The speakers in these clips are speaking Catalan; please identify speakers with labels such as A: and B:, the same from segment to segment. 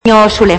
A: Senyor Soler.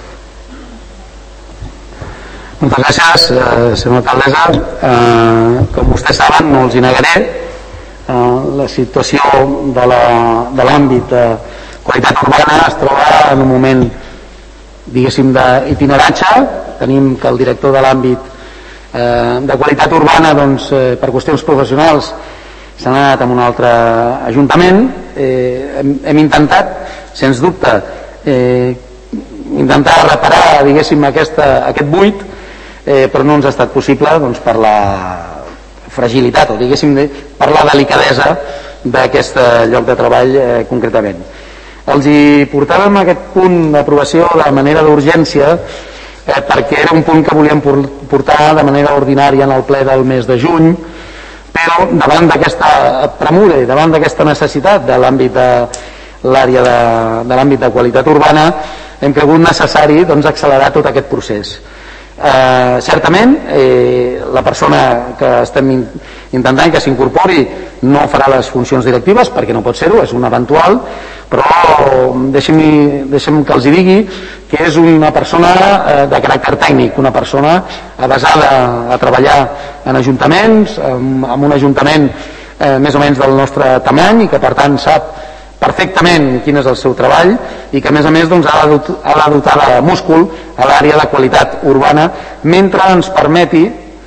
B: Moltes gràcies, senyora alcaldessa. Com vostès saben, no els hi negaré, la situació de l'àmbit de qualitat urbana es troba en un moment, diguéssim, d'itineratge. Tenim que el director de l'àmbit de qualitat urbana, doncs, per qüestions professionals, s'ha anat a un altre ajuntament. Hem intentat, sens dubte, intentar reparar, diguéssim, aquest buit, però no ens ha estat possible, doncs, per la fragilitat o, diguéssim, per la delicadesa d'aquest lloc de treball concretament. Els hi portàvem aquest punt d'aprovació de manera d'urgència perquè era un punt que volíem portar de manera ordinària en el ple del mes de juny, però davant d'aquesta premura i davant d'aquesta necessitat de l'àmbit de l'àrea de l'àmbit de qualitat urbana, hem cregut necessari, doncs, accelerar tot aquest procés. Certament, la persona que estem intentant que s'incorpori no farà les funcions directives perquè no pot ser-ho, és un eventual, però deixem que els hi digui que és una persona de caràcter tècnic, una persona avesada a treballar en ajuntaments, en un ajuntament més o menys del nostre tamany, i que per tant sap perfectament quin és el seu treball i que a més doncs, ha de dotar de múscul a l'àrea de qualitat urbana mentre ens permeti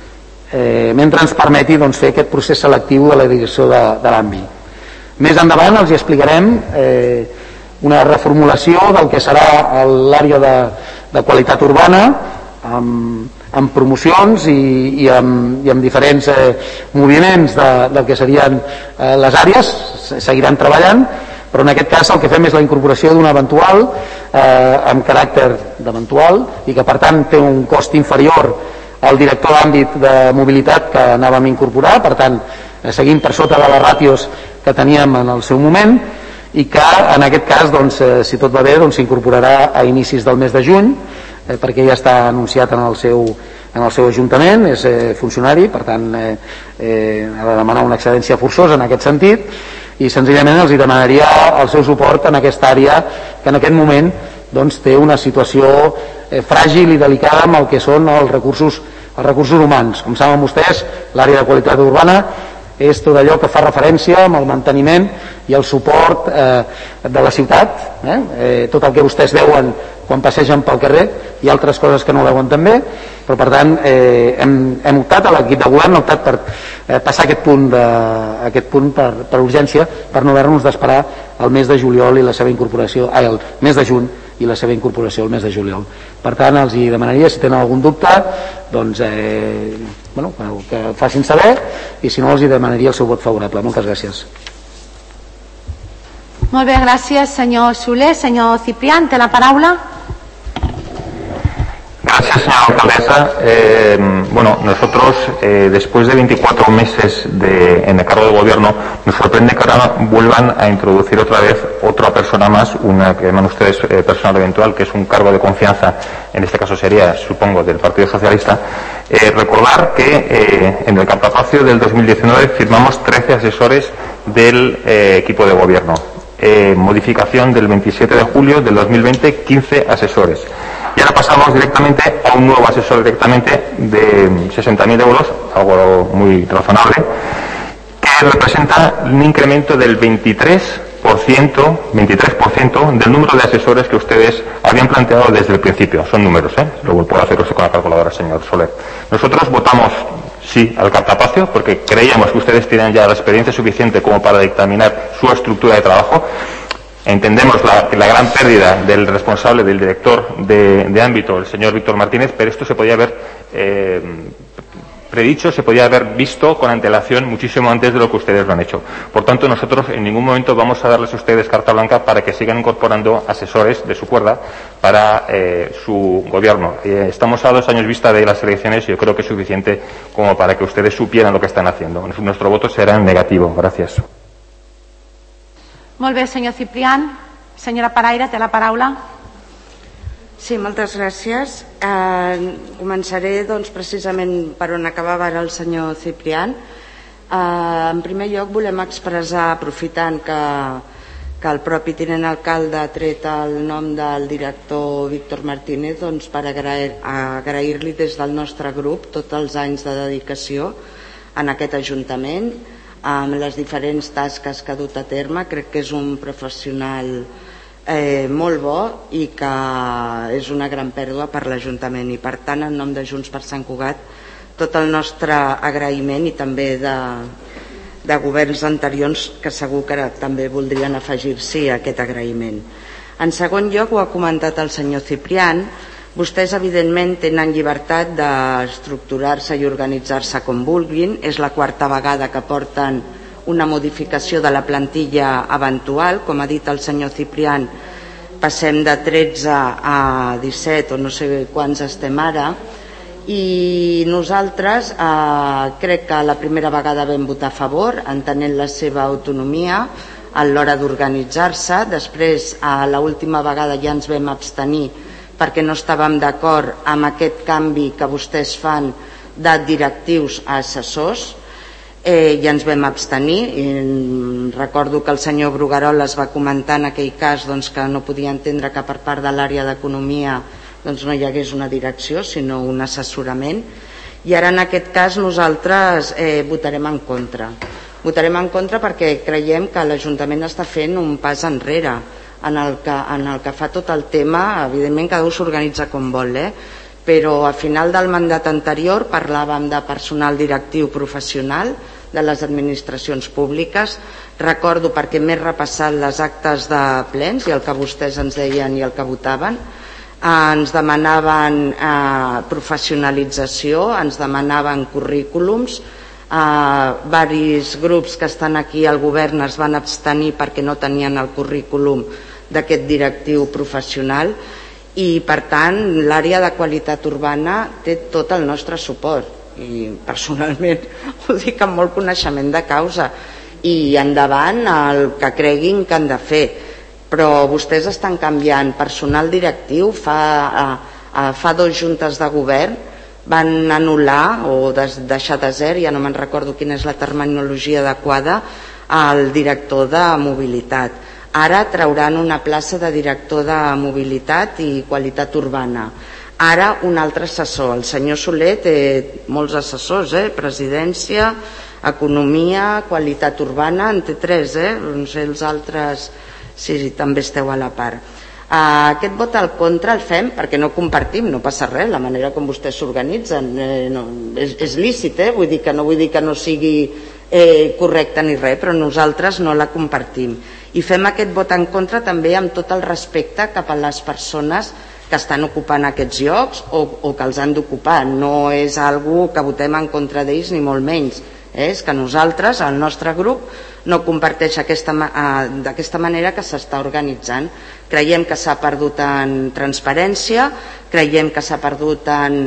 B: doncs, fer aquest procés selectiu de la direcció de l'àmbit. Més endavant els hi explicarem una reformulació del que serà l'àrea de qualitat urbana amb promocions i amb diferents moviments del que serien les àrees. Seguiran treballant, però en aquest cas el que fem és la incorporació d'un eventual amb caràcter d'eventual i que per tant té un cost inferior al director d'àmbit de mobilitat que anàvem a incorporar. Per tant, seguim per sota de les ràtios que teníem en el seu moment i que en aquest cas, doncs, si tot va bé, s'incorporarà a inicis del mes de juny perquè ja està anunciat en el seu ajuntament, és funcionari, per tant ha de demanar una excedència forçosa en aquest sentit, i senzillament els demanaria el seu suport en aquesta àrea que en aquest moment, doncs, té una situació fràgil i delicada amb el que són els recursos humans. Com saben vostès, l'àrea de qualitat urbana és tot allò que fa referència amb el manteniment i el suport de la ciutat, tot el que vostès veuen quan passegen pel carrer i altres coses que no veuen també, però per tant hem optat, a l'equip de govern ha optat per passar aquest punt per urgència, per no haver-nos d'esperar el mes de juliol i la seva incorporació, el mes de juny i la seva incorporació el mes de juliol. Per tant, els hi demanaria, si tenen algun dubte, doncs, que facin saber, i si no els hi demanaria el seu vot favorable. Moltes gràcies.
A: Molt bé, gràcies, senyor Soler. Senyor Ciprián, té la paraula.
C: Gracias, señora alcaldesa. Nosotros, después de 24 meses en el cargo de gobierno, nos sorprende que ahora vuelvan a introducir otra vez otra persona más, una que llaman ustedes personal eventual, que es un cargo de confianza, en este caso sería, supongo, del Partido Socialista. Recordar que en el cartapacio del 2019 firmamos 13 asesores del equipo de gobierno. Modificación del 27 de julio del 2020, 15 asesores. Y ahora pasamos directamente a un nuevo asesor directamente de 60.000 euros, algo muy razonable, que representa un incremento del 23% del número de asesores que ustedes habían planteado desde el principio. Son números, luego puedo hacer usted con la calculadora, señor Soler. Nosotros votamos sí al cartapacio porque creíamos que ustedes tienen ya la experiencia suficiente como para dictaminar su estructura de trabajo. Entendemos la gran pérdida del responsable, del director de ámbito, el señor Víctor Martínez, pero esto se podía haber predicho, se podía haber visto con antelación muchísimo antes de lo que ustedes lo han hecho. Por tanto, nosotros en ningún momento vamos a darles a ustedes carta blanca para que sigan incorporando asesores de su cuerda para su gobierno. Estamos a 2 años vista de las elecciones y yo creo que es suficiente como para que ustedes supieran lo que están haciendo. Nuestro voto será en negativo. Gracias.
A: Molt bé, senyor Ciprián. Senyora Paraire, té la paraula.
D: Sí, moltes gràcies. Començaré, doncs, precisament per on acabava ara el senyor Ciprián. En primer lloc, volem expressar, aprofitant que que el propi tinent alcalde ha tret el nom del director Víctor Martínez, doncs per agrair-li des del nostre grup tots els anys de dedicació en aquest Ajuntament, amb les diferents tasques que ha dut a terme. Crec que és un professional molt bo i que és una gran pèrdua per l'Ajuntament, i per tant, en nom de Junts per Sant Cugat, tot el nostre agraïment, i també de governs anteriors que segur que també voldrien afegir-s'hi a aquest agraïment. En segon lloc, ho ha comentat el senyor Ciprián, vostès evidentment tenen llibertat d'estructurar-se i organitzar-se com vulguin. És la quarta vegada que porten una modificació de la plantilla eventual. Com ha dit el senyor Ciprián, passem de 13 a 17 o no sé quants estem ara, i nosaltres crec que la primera vegada vam votar a favor, entenent la seva autonomia a l'hora d'organitzar-se. Després, a l'última vegada ja ens vam abstenir perquè no estàvem d'acord amb aquest canvi que vostès fan de directius a assessors, i ens vam abstenir. Recordo que el senyor Brugueroles va comentar en aquell cas que no podia entendre que per part de l'àrea d'Economia no hi hagués una direcció sinó un assessorament, i ara en aquest cas nosaltres votarem en contra. Votarem en contra perquè creiem que l'Ajuntament està fent un pas enrere en el que fa tot el tema. Evidentment cada un s'organitza com vol, però a final del mandat anterior parlàvem de personal directiu professional de les administracions públiques. Recordo, perquè m'he repassat les actes de plens i el que vostès ens deien i el que votaven, ens demanaven professionalització, ens demanaven currículums. Varis grups que estan aquí al govern es van abstenir perquè no tenien el currículum d'aquest directiu professional, i per tant l'àrea de qualitat urbana té tot el nostre suport, i personalment ho dic amb molt coneixement de causa, i endavant el que creguin que han de fer. Però vostès estan canviant personal directiu. Fa 2 juntes de govern van anul·lar o deixar desert, ja no me'n recordo quina és la terminologia adequada, al director de mobilitat. Ara trauran una plaça de director de mobilitat i qualitat urbana. Ara un altre assessor. El senyor Soler té molts assessors, presidència, economia, qualitat urbana, en té 3, no sé els altres si també esteu a la part. Aquest vot al contra el fem perquè no compartim, no passa res, la manera com vostès s'organitzen és lícit, vull dir que no sigui correcte ni res, però nosaltres no la compartim, i fem aquest vot en contra també amb tot el respecte cap a les persones que estan ocupant aquests llocs o que els han d'ocupar. No és algo que votem en contra d'ells ni molt menys, és que nosaltres, el nostre grup, no comparteix d'aquesta manera que s'està organitzant. Creiem que s'ha perdut en transparència, creiem que s'ha perdut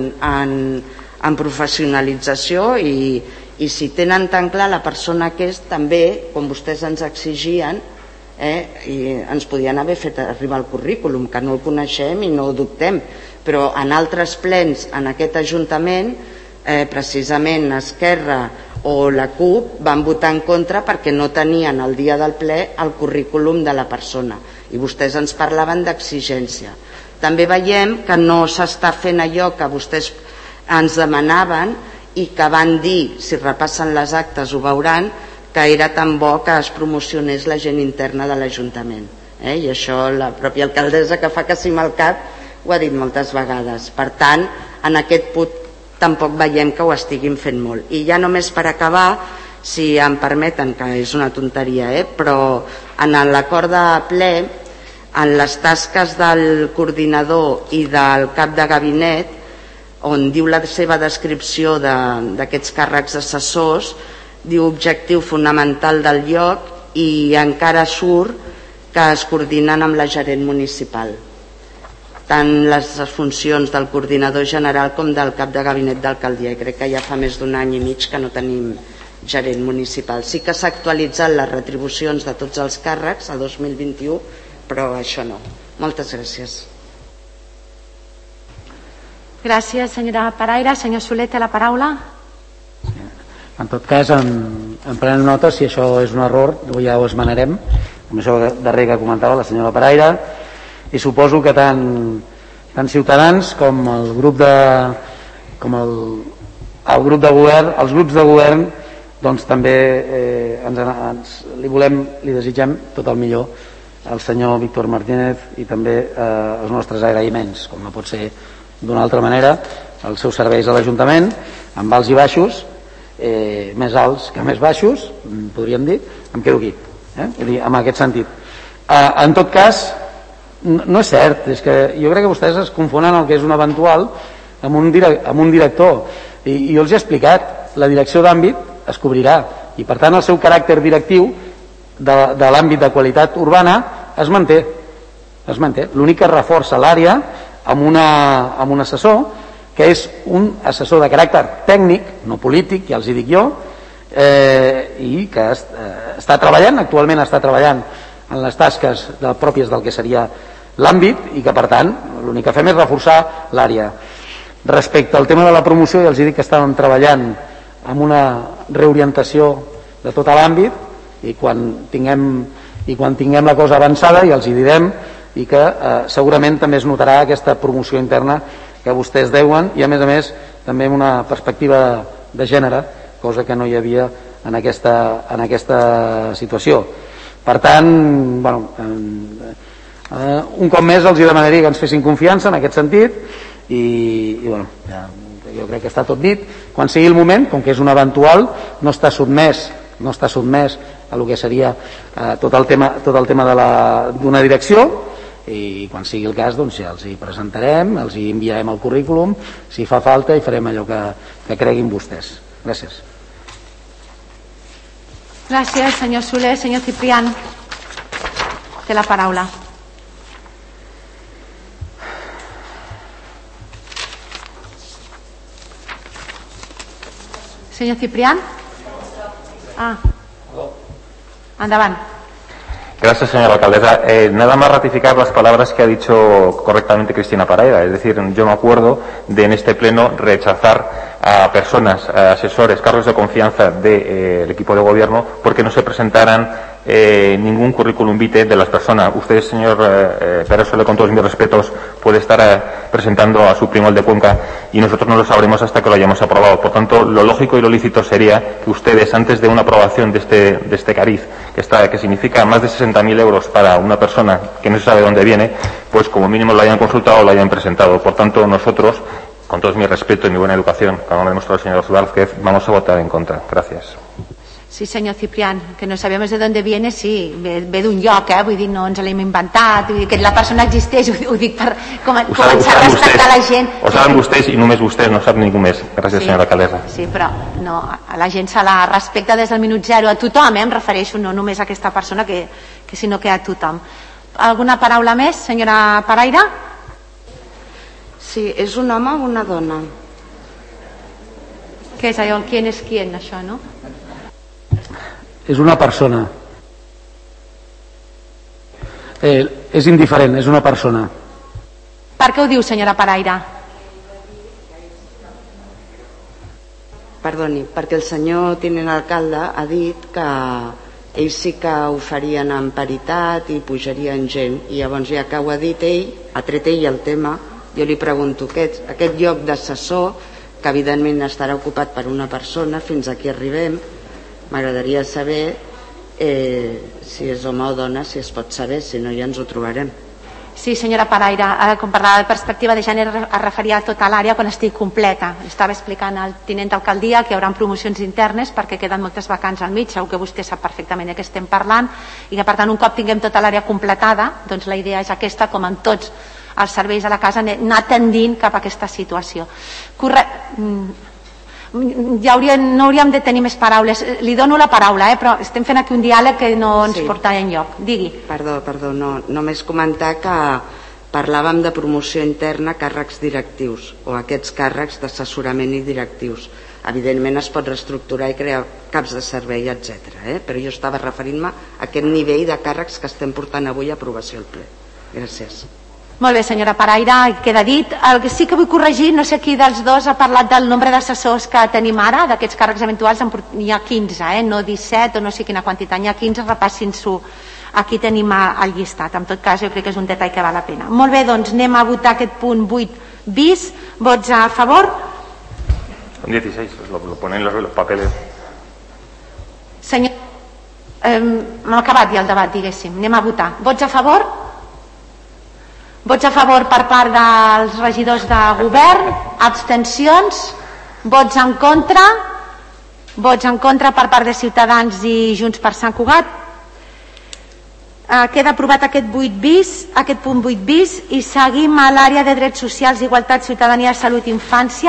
D: en professionalització, i si tenen tan clar la persona que és, també, com vostès ens exigien, i ens podien haver fet arribar el currículum, que no el coneixem i no ho dubtem, però en altres plens en aquest Ajuntament precisament Esquerra o la CUP van votar en contra perquè no tenien el dia del ple el currículum de la persona, i vostès ens parlaven d'exigència. També veiem que no s'està fent allò que vostès ens demanaven i que van dir, si repassen les actes ho veuran, que era tan bo que es promocionés la gent interna de l'Ajuntament, i això la pròpia alcaldessa, que fa que sí amb el cap, ho ha dit moltes vegades. Per tant, en aquest punt tampoc veiem que ho estiguin fent molt. I ja només per acabar, si em permeten, que és una tonteria, però en l'acord de ple, en les tasques del coordinador i del cap de gabinet, on diu la seva descripció d'aquests càrrecs assessors, diu objectiu fonamental del lloc, i encara surt que es coordinen amb la gerent municipal, tant les funcions del coordinador general com del cap de gabinet d'alcaldia, i crec que ja fa més d'1 any i mig que no tenim gerent municipal. Sí que s'ha actualitzat les retribucions de tots els càrrecs a 2021, però això no. Moltes gràcies.
A: Gràcies, senyora Paraire. Senyor Soler, té la paraula.
B: En tot cas, en prenem nota, si això és un error, ja ho esmenarem, com això darrer que comentava la senyora Paraire, i suposo que tant Ciutadans com el grup de govern, els grups de govern, doncs també li desitgem tot el millor al senyor Víctor Martínez i també els nostres agraïments, com no pot ser d'una altra manera, els seus serveis a l'Ajuntament, amb alts i baixos, més alts que més baixos, podríem dir. Em quedo aquí, en aquest sentit. En tot cas, no és cert, és que jo crec que vostès es confonen el que és un eventual amb un director, i jo els he explicat, la direcció d'àmbit es cobrirà, i per tant el seu caràcter directiu de l'àmbit de qualitat urbana es manté. L'únic que reforça l'àrea amb un assessor, que és un assessor de caràcter tècnic, no polític, ja els hi dic jo, i que actualment està treballant en les tasques pròpies del que seria l'àmbit, i que per tant l'únic que fem és reforçar l'àrea. Respecte al tema de la promoció, ja els dic que estàvem treballant amb una reorientació de tot l'àmbit, i quan tinguem la cosa avançada ja els hi direm, i que segurament també es notarà aquesta promoció interna que vostès deuen, i a més també amb una perspectiva de gènere, cosa que no hi havia en aquesta situació. Per tant, un cop més els demanaria que ens fessin confiança en aquest sentit, i jo crec que està tot dit. Quan sigui el moment, com que és un eventual, no està sotmès a el que seria tot el tema d'una direcció, i quan sigui el cas doncs ja els hi presentarem, els hi enviarem el currículum si fa falta, i farem allò que creguin vostès. Gràcies.
A: Gràcies, senyor Soler. Senyor Ciprián, té la paraula. Senyor Ciprián. Endavant.
C: Gracias, señora alcaldesa. Nada más ratificar las palabras que ha dicho correctamente Cristina Paraire. Es decir, yo me acuerdo de en este pleno rechazar a personas, a asesores, cargos de confianza del equipo de gobierno porque no se presentaran ningún currículum vitae de las personas. Usted, señor Pérez Soler, con todos mis respetos, puede estar presentando a su primo el de Cuenca, y nosotros no lo sabremos hasta que lo hayamos aprobado. Por tanto, lo lógico y lo lícito sería que ustedes, antes de una aprobación de este cariz, que significa más de 60.000 euros para una persona que no se sabe dónde viene, pues como mínimo lo hayan consultado o lo hayan presentado. Por tanto, nosotros, con todo mi respeto y mi buena educación, como ha demostrado el señor Vázquez, vamos a votar en contra. Gracias.
A: Sí, senyor Ciprián, que no sabemos de dónde viene, sí, ve d'un lloc, vull dir, no ens l'hem inventat, vull dir que la persona existeix, ho dic per començar a respectar la gent.
C: Ho saben vostès i només vostès, no sap ningú més. Gràcies, senyora alcaldessa.
A: Sí, però no, a la gent se la respecta des del minut zero, a tothom, em refereixo, no només a aquesta persona, sinó que a tothom. Alguna paraula més, senyora Paraire?
D: Sí, és un home o una dona?
A: Què és allò, el quién és quién, això, no?
B: És una persona. És indiferent, és una persona.
A: Per què ho diu, senyora Paraire?
D: Perdoni, perquè el senyor tinent alcalde ha dit que ells sí que ho farien en paritat i pujarien gent, i llavors ja que ho ha dit ell, ha tret ell el tema, jo li pregunto, aquest lloc d'assessor, que evidentment estarà ocupat per una persona, fins aquí arribem, m'agradaria saber si és home o dona, si es pot saber, si no ja ens ho trobarem.
A: Sí, senyora Paraire, com parlava de perspectiva de gènere es referia a tota l'àrea quan estigui completa. Estava explicant al tinent d'alcaldia que hi haurà promocions internes perquè queden moltes vacants al mig, segur que vostè sap perfectament de què estem parlant, i que per tant un cop tinguem tota l'àrea completada, doncs la idea és aquesta, com en tots els serveis de la casa, anar tendint cap a aquesta situació. No hauríem de tenir més paraules. Li dono la paraula, però estem fent aquí un diàleg que no ens porta enlloc. Digui.
D: Perdó, només comentar que parlàvem de promoció interna, càrrecs directius, o aquests càrrecs d'assessorament i directius. Evidentment es pot reestructurar i crear caps de servei, etc. Però jo estava referint-me a aquest nivell de càrrecs que estem portant avui a aprovació al ple. Gràcies.
A: Molt bé, senyora Paraire, queda dit. El que sí que vull corregir, no sé qui dels dos ha parlat del nombre d'assessors que tenim ara, d'aquests càrrecs eventuals, n'hi ha 15, no 17 o no sé quina quantitat, n'hi ha 15, repassin-s'ho aquí tenim el llistat. En tot cas, jo crec que és un detall que val la pena. Molt bé, doncs anem a votar aquest punt 8 bis. Vots a favor?
C: Son 16, lo ponen los papeles.
A: Senyor, m'ha acabat ja el debat, diguéssim. Anem a votar. Vots a favor? Vots a favor per part dels regidors de govern? Abstencions? Vots en contra? Vots en contra per part de Ciutadans i Junts per Sant Cugat? Queda aprovat aquest punt 8 bis, i seguim a l'àrea de drets socials, igualtat, ciutadania, salut i infància.